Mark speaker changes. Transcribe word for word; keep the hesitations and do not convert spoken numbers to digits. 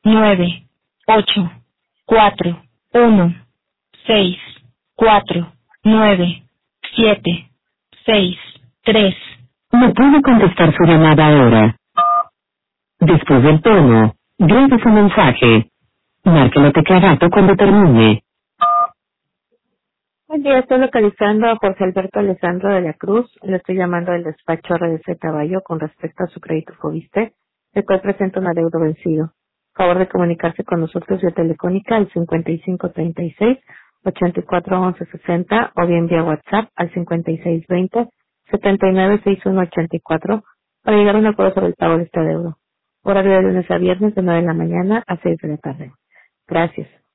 Speaker 1: nueve, ocho, cuatro, uno, seis, cuatro, nueve, siete, seis, tres.
Speaker 2: No puede contestar su llamada ahora. Después del tono, grabe su mensaje. Marque la tecla gato cuando termine.
Speaker 3: Buen día, estoy localizando a Jorge Alberto Alessandro de la Cruz. Le estoy llamando del despacho R D C Caballo con respecto a su crédito Fobiste, el cual presenta un adeudo vencido. Favor de comunicarse con nosotros vía telefónica al cincuenta y cinco treinta y seis, ochenta y cuatro once sesenta o bien vía WhatsApp al cincuenta y seis veinte, setenta y nueve sesenta y uno ochenta y cuatro para llegar a un acuerdo sobre el pago de este adeudo. Horario de lunes a viernes de nueve de la mañana a seis de la tarde. Gracias.